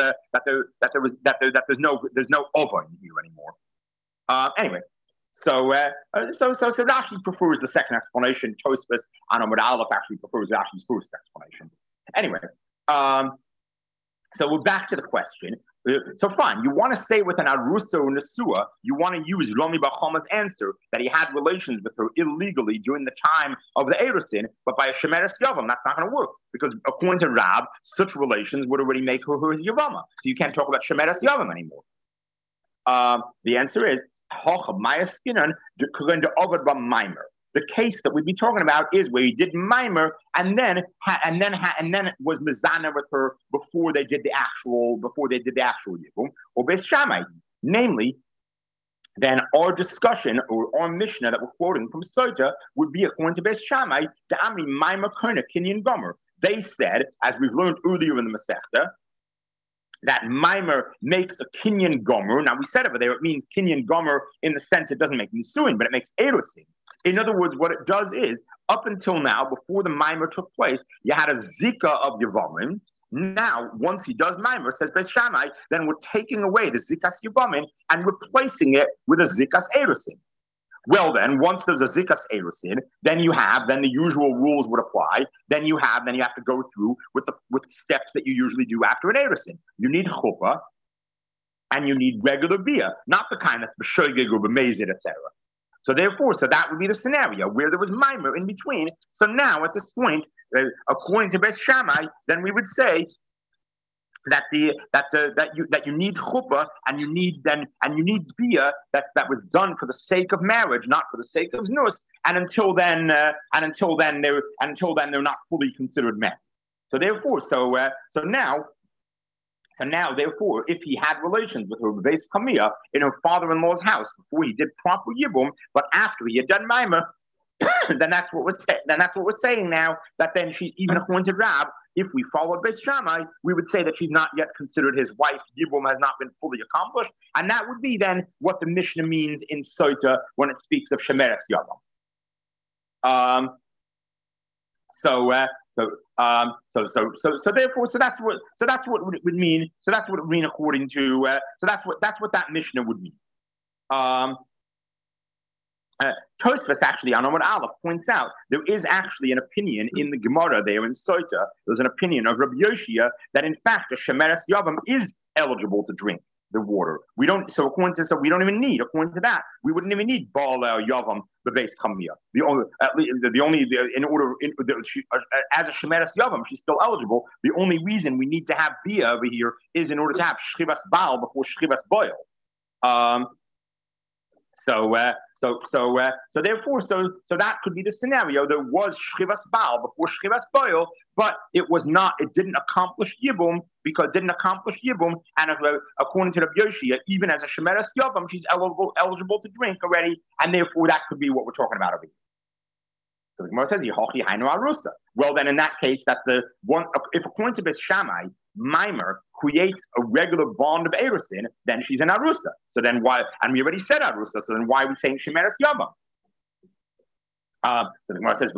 no ovain here anymore. Anyway, so Rashi prefers the second explanation. Tosfos on Amud Aleph actually prefers Rashi's first explanation. Anyway, so we're back to the question. So fine, you want to say with an arusa or nesua, you want to use Rami bar Choma's answer that he had relations with her illegally during the time of the Erusin, but by a shemeres yavam, that's not going to work, because according to Rab, such relations would already make her his yavama. So you can't talk about shemeres yavam anymore. The answer is hochab maya skinan de ovad ram mimer. The case that we'd be talking about is where he did mimer and then was mezana with her before they did the actual yibum or beis shammai. Namely, then our discussion or our mishnah that we're quoting from Sota would be according to beis shammai the amri mimer kona kinyan gomer. They said, as we've learned earlier in the Masechta, that mimer makes a kinyan gomer. Now we said over there it means kinyan gomer in the sense it doesn't make nisuin, but it makes erusin. In other words, what it does is, up until now, before the mimer took place, you had a zika of Yevamim. Now, once he does mimer, says Beis Shammai, then we're taking away the zikas Yevamim and replacing it with a zikas erusin. Well, then, once there's a zikas erusin, then the usual rules would apply. Then you have to go through with the steps that you usually do after an erusin. You need chuppah, and you need regular bia, not the kind that's b'shoigeg or b'mezid, etc. So therefore, that would be the scenario where there was mimer in between. So now, at this point, according to Beis Shammai, then we would say that you need chuppah and you need bia that was done for the sake of marriage, not for the sake of znus. And until then they're not fully considered men. So therefore, so now So now, therefore, if he had relations with her Beis Chamia in her father-in-law's house before he did proper Yibum, but after he had done Maimer, then that's what we're saying. Then that's what we're saying now. That then she, even according to Rab, if we followed Beis Shammai, we would say that she's not yet considered his wife. Yibum has not been fully accomplished, and that would be then what the Mishnah means in Sota when it speaks of Shemeres Yavam. So therefore, that's what it would mean. So that's what it would mean according to. So that's what that Mishnah would mean. Tosfos actually on Amud Aleph points out there is actually an opinion in the Gemara there in Sota. There's an opinion of Rabbi Yoshia that in fact a Shemeres Yavam is eligible to drink the water. We don't. So according to we don't even need. According to that, we wouldn't even need Baal Yavam bebeis chamia. As a Shemeres Yavam, she's still eligible. The only reason we need to have Bia over here is in order to have Shchivas Baal before Shchivas Boil. So therefore, that could be the scenario. There was Shchivas Baal before Shchivas Boil, but it didn't accomplish Yibum and according to the Yoshia, even as a Shemeres Yavam, she's eligible to drink already, and therefore that could be what we're talking about over here. So the Gemara says, Yehochi Hainu Arusa. Well, then in that case, if according to Beis Shammai, Maimer creates a regular bond of Erusin, then she's an Arusa. So then why, and we already said Arusa, so then why are we saying Shemeres Yavam? So the Gemara says,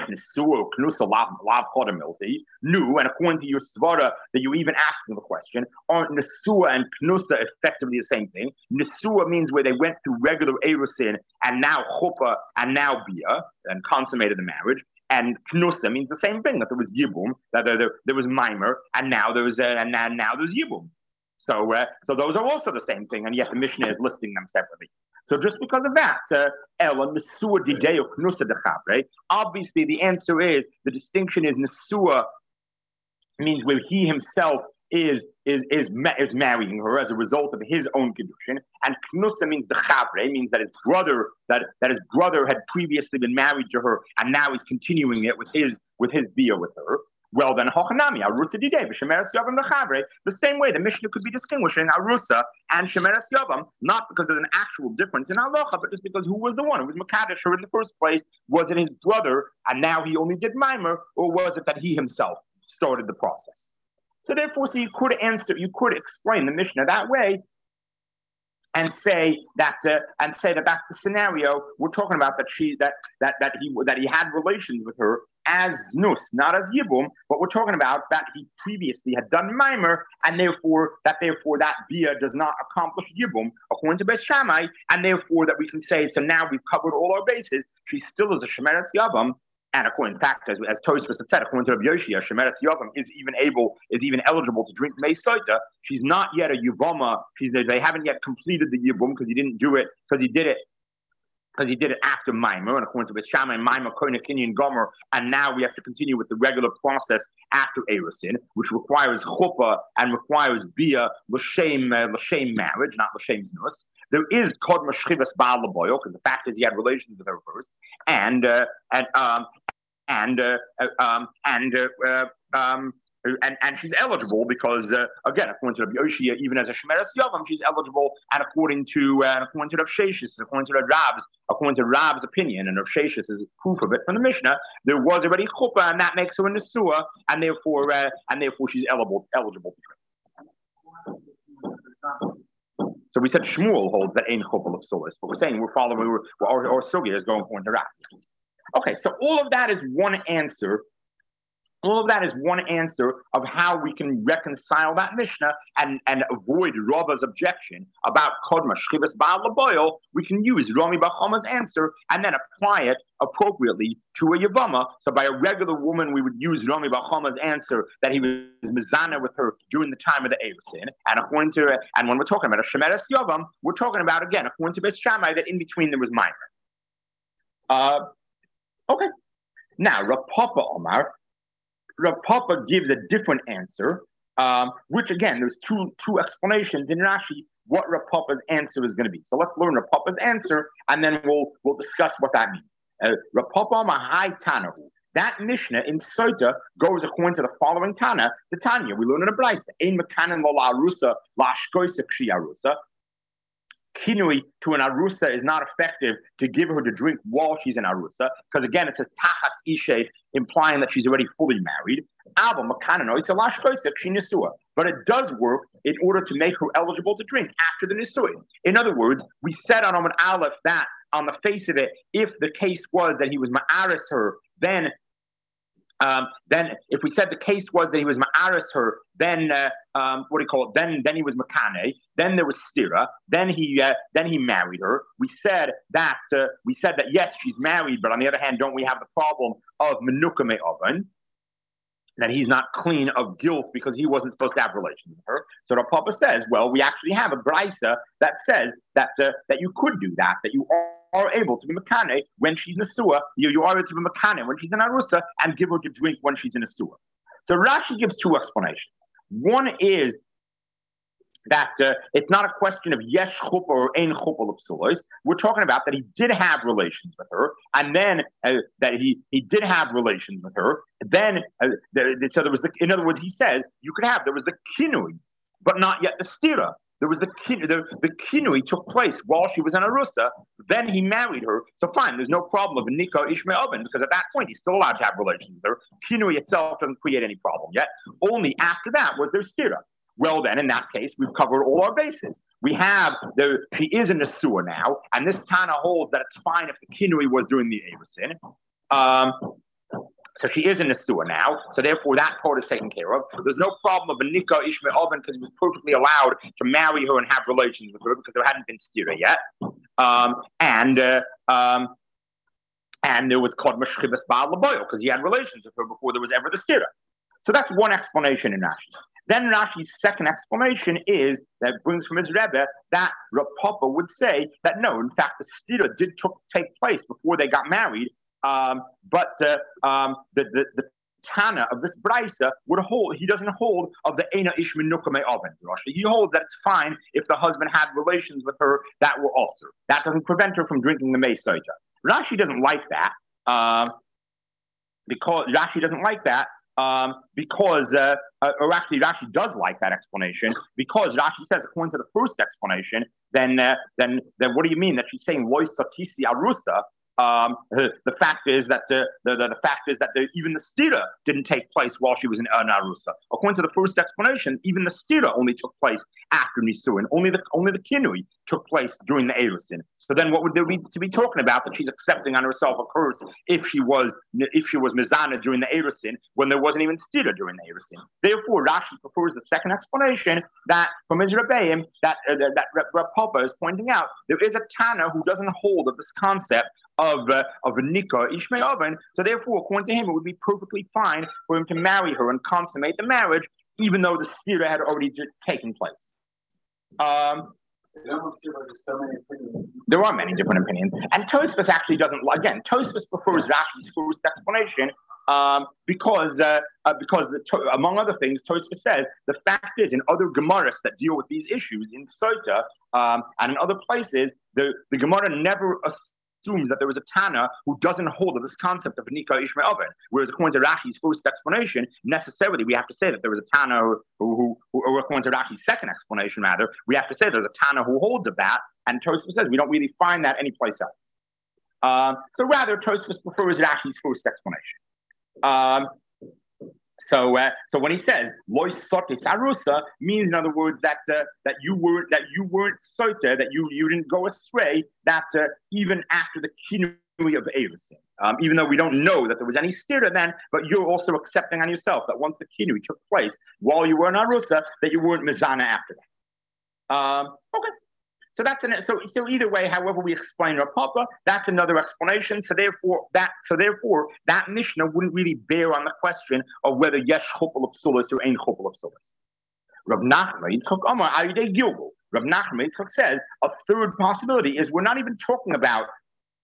Nu, and according to your svara that you even asking the question, aren't Nesua and Knusa effectively the same thing? Nesua means where they went through regular Erusin and now Chuppah and now Bia and consummated the marriage. And Knusa means the same thing, that there was Yibum, that there was Maimer, and now there's Yibum. So those are also the same thing, and yet the Mishnah is listing them separately. So just because of that, obviously the answer is, the distinction is Nesua means where he himself is marrying her as a result of his own kedushin, and Knusa means the Chavre, means that his brother had previously been married to her, and now he's continuing it with his bia with her. Well, then, Hochanami, Arusa Didei, Shemeres Yavam the Chavre, the same way the Mishnah could be distinguishing Arusa and Shemeres Yavam, not because there's an actual difference in halacha, but just because who was the one who was Makadosh her in the first place? Was it his brother, and now he only did Maimer, or was it that he himself started the process? So therefore, you could explain the Mishnah that way, and say that that's the scenario we're talking about, that he had relations with her as Nus, not as Yibum, but we're talking about that he previously had done Maimer, and therefore that Bia does not accomplish Yibum according to Beis Shammai, and therefore that we can say, so now we've covered all our bases. She still is a Shemeres Yavam, and according, in fact, as Tosfos had said, according to Rabbi Yoshia, Shemeres Yavam is even eligible to drink Mei Sota. She's not yet a Yibama. They haven't yet completed the Yibum because he didn't do it, because he did it after Maimer, and according to Beis Shammai, Maimer, Koine, Kinyan, Gomer, and now we have to continue with the regular process after Erusin, which requires Chuppah and requires Bia, L'Shem marriage, not L'Shem Znus. There is Kodma Shchivas Baal L'Boyo, because the fact is he had relations with her first, and she's eligible because again, according to Rabbi Yoshia, even as a Shemeres Yavam, she's eligible, and according to Rav Sheshis, according to Rab's opinion, and Rav Sheshis is proof of it from the Mishnah, there was already Chuppah, and that makes her a Nesua, and therefore she's eligible to drink. So we said Shmuel holds that ain't Chuppah of Sulis, but we're saying we're following our Sugya is going according to Rab. Okay, so all of that is one answer. All of that is one answer of how we can reconcile that Mishnah and avoid Rava's objection about Kodma Shchivas Baal L'Boil. We can use Rami Bar Chama's answer and then apply it appropriately to a Yavama. So by a regular woman, we would use Rami Bar Chama's answer that he was Mizana with her during the time of the Erusin. And when we're talking about a Shemeres Yavam, we're talking about, again, according to Beis Shammai, that in between there was Maimer. Okay. Now, Rav Papa Omar, Rav Papa gives a different answer, which again, there's two explanations in Rashi what Rav Papa's answer is going to be. So let's learn Rav Papa's answer, and then we'll discuss what that means. Rav Papa Mahai Tanahu That Mishnah in Sota goes according to the following Tana. The Tanya, we learn in a Brisa. Ein mekanen lo la'arusa la'ashkoisa k'shi arusa. Kinui to an arusa is not effective to give her to drink while she's in arusa, because again it says tachas ishe, implying that she's already fully married. But it does work in order to make her eligible to drink after the nisuin. In other words, we said on Amud Aleph that on the face of it, if the case was that he was ma'aris her, then if we said the case was that he was ma'aris her, then what do you call it? Then he was makane. Then there was stira. Then he married her. We said that yes, she's married, but on the other hand, don't we have the problem of menukame oven? That he's not clean of guilt because he wasn't supposed to have relations with her. So the Papa says, well, we actually have a brisa that says that you could do that you are able to be makane when she's in a sewer. You are able to be makane when she's in arusa and give her to drink when she's in a sewer. So Rashi gives two explanations. One is that it's not a question of yesh chuppah or ein chuppah l'psulos. We're talking about that he did have relations with her, and then that he did have relations with her. Then so there was in other words, he says there was the kinui, but not yet the stira. There was the kinui took place while she was in arusa. Then he married her. So fine, there's no problem of nika ishmael oven because at that point he's still allowed to have relations with her. Kinui itself doesn't create any problem yet. Only after that was there stira. Well, then, in that case, we've covered all our bases. She is in the sewer now, and this Tana holds that it's fine if the kinui was during the Erusin. So she is in the sewer now, so therefore that part is taken care of. There's no problem of a Nika Ishmael Oven because he was perfectly allowed to marry her and have relations with her because there hadn't been stira yet. And there was called Meshchivas Baal Laboyo because he had relations with her before there was ever the stira. So that's one explanation in Rashi. Then Rashi's second explanation is that brings from his Rebbe that Rav Papa would say that no, in fact, the stira did take place before they got married, but the Tana of this Brisa would hold. He doesn't hold of the Eina Ish Menukame Oven. He holds that it's fine if the husband had relations with her that were also. That doesn't prevent her from drinking the Mei Soja. Rashi doesn't like that because Rashi doesn't like that. Or actually Rashi does like that explanation because Rashi says according to the first explanation, then what do you mean that she's saying Lois Satisi Arusa? The fact is that even the stira didn't take place while she was in Arusa. According to the first explanation, even the stira only took place after Nisuin. Only the kinui took place during the Erusin. So then, what would there be to be talking about that she's accepting on herself a curse if she was mizana during the Erusin when there wasn't even stira during the Erusin? Therefore, Rashi prefers the second explanation that from his Rebbeim that Rav Papa is pointing out. There is a Tana who doesn't hold of this concept of a Nika Ishmael Oven. So therefore, according to him, it would be perfectly fine for him to marry her and consummate the marriage, even though the stira had already taken place. There are many different opinions, and Tosfos actually doesn't. Again, Tosfos prefers Rashi's first explanation because among other things, Tosfos says the fact is in other Gemaras that deal with these issues in Sota and in other places, the Gemara never assumes that there was a Tana who doesn't hold of this concept of Nika Ishmael Oven. Whereas according to Rashi's first explanation, necessarily we have to say that there was a Tana who or according to Rashi's second explanation rather, we have to say there's a Tana who holds of that, and Tosfos says we don't really find that anyplace else. So rather, Tosfos prefers Rashi's first explanation. So when he says lois sotis arusa means in other words that you weren't sota, that you didn't go astray, that even after the kinui of Erusin, even though we don't know that there was any stira then, but you're also accepting on yourself that once the kinui took place while you were in arusa, that you weren't mizana after that. Okay. So that's so either way, however we explain Rav Papa, that's another explanation. So therefore that Mishnah wouldn't really bear on the question of whether yesh chuppah l'psulos or ain't chuppah l'psulos. Rav Nachman took Omar Ayidei Gilgul. Rav Nachman says a third possibility is we're not even talking about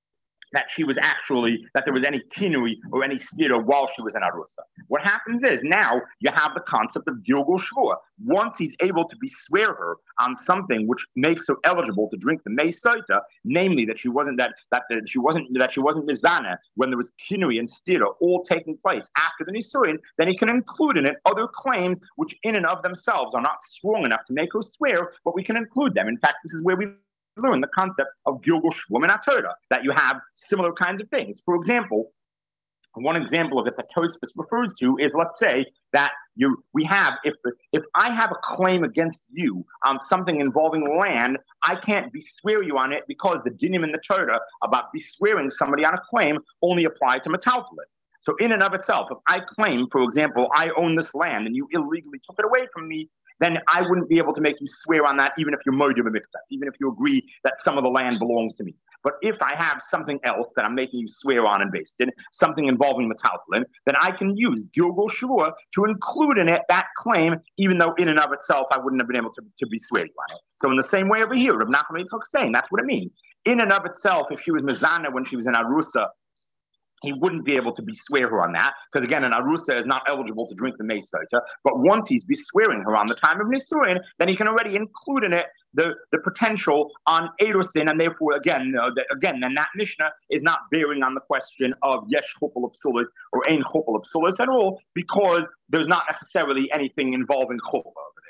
that there was any kinui or any stira while she was in Arusa. What happens is now you have the concept of Gilgul Shvua. Once he's able to beswear her on something which makes her eligible to drink the Mei Saita, namely that she wasn't Mizana when there was kinui and stira all taking place after the Nisuin, then he can include in it other claims which in and of themselves are not strong enough to make her swear, but we can include them. In fact, this is where we learn the concept of Gilgul Shvua min HaTorah, that you have similar kinds of things. For example, one example of it that Tosfos refers to is, let's say that if I have a claim against you on something involving land, I can't beswear you on it because the dinim in the Torah about beswearing somebody on a claim only apply to metaltalin. So in and of itself, if I claim, for example, I own this land and you illegally took it away from me, then I wouldn't be able to make you swear on that, even if you're moed of even if you agree that some of the land belongs to me. But if I have something else that I'm making you swear on and based in, something involving metaltalin, then I can use Gilgul Shvua to include in it that claim, even though in and of itself I wouldn't have been able to be swear you on it. So in the same way over here, Rav Nachman Yitzchak saying that's what it means. In and of itself, if she was Mizana when she was in Arusa, he wouldn't be able to beswear her on that, because again, an Arusa is not eligible to drink the Mei Saita. But once he's beswearing her on the time of Nisuin, then he can already include in it the potential on Erusin, and therefore, then that Mishnah is not bearing on the question of Yesh Chupal Psulis or Ein Chupal Psulis at all, because there's not necessarily anything involving Chupal over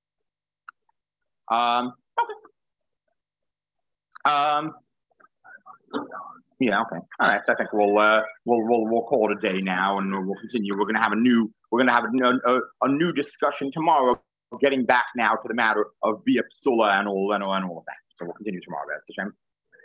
there. Yeah. Okay. All right. So I think we'll call it a day now, and we'll continue. We're going to have a new discussion tomorrow. Getting back now to the matter of Bia Psula and all of that. So we'll continue tomorrow.